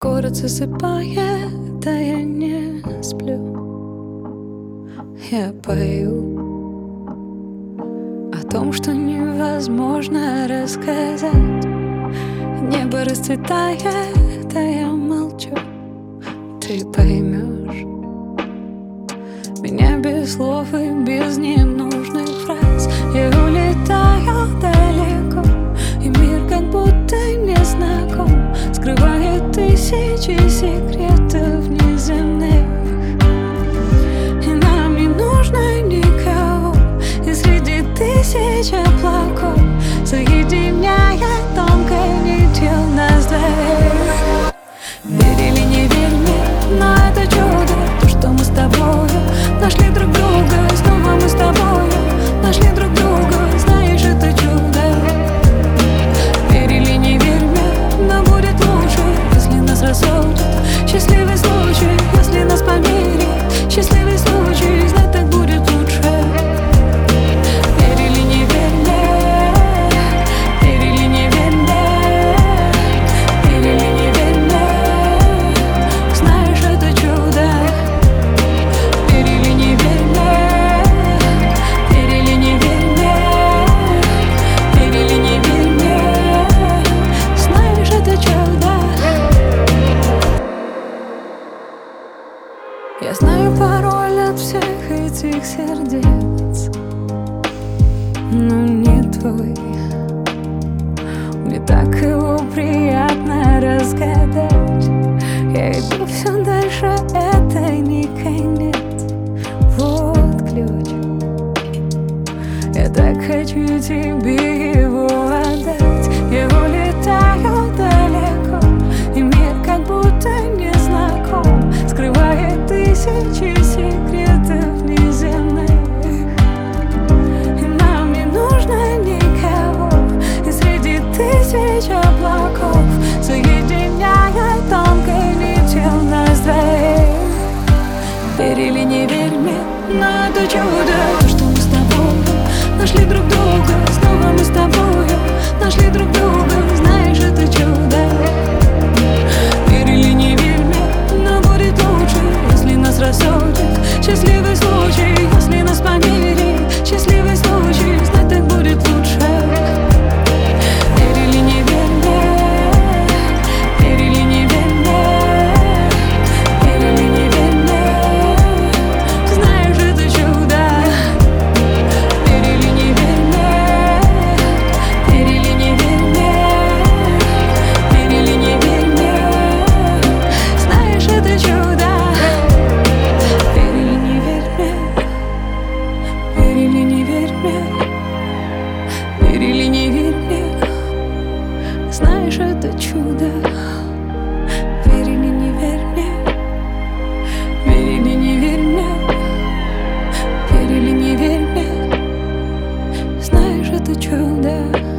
Город засыпает, а я не сплю. Я пою о том, что невозможно рассказать. Небо расцветает, а я молчу. Ты поймешь меня без слов и без ненужных фраз. Я улетаю далеко, и мир как будто не знаком, скрывает тысячи секретов неземных. И нам не нужно никого, и среди тысяч облаков соединяет тонкой нитью нас двоих. Верь или не верь мне, но это чудо, то, что мы с тобою нашли друг друга, и снова мы с тобою нашли друг друга. Знаешь, это чудо. Верь или не верь мне, но будет лучше, если нас рассудит счастливый случай, если нас помирит счастливый случай, знать так будет лучше. Верь или не верь мне, верь или не верь мне, верь или не верь мне, знаешь, это чудо. Верь или не верь мне, верь или не верь мне, верь или не верь мне, знаешь, это чудо. Я знаю пароль от всех этих сердец, но не твой. Мне так его приятно разгадать. Я иду все дальше, это не конец. Вот ключ. Я так хочу тебе его отдать. Я улетаю далеко, и мир как будто не знаком, скрывает тысячи секретов неземных. И нам не нужно никого, и среди тысяч облаков соединяет тонкой нитью нас двоих. Верь или не верь мне, но это чудо, что мы с тобой нашли друг друга, снова мы с тобой нашли друг друга. Знаешь, это чудо. Верь или не верь мне, но будет лучше, если нас рассудит счастливый случай, если нас помирит счастливый случай, знать так будет лучше. Верь или не верь мне, верь или не верь мне, верь или не верь мне, знаешь, это чудо. Верь или не верь мне, верь или не верь мне, верь или не верь мне, знаешь, это чудо. Верь или не верь мне, верь или не верь мне, верь или не верь мне, знаешь, это чудо. Верь или не верь мне, верь или не верь мне, верь или не верь мне, знаешь, это чудо.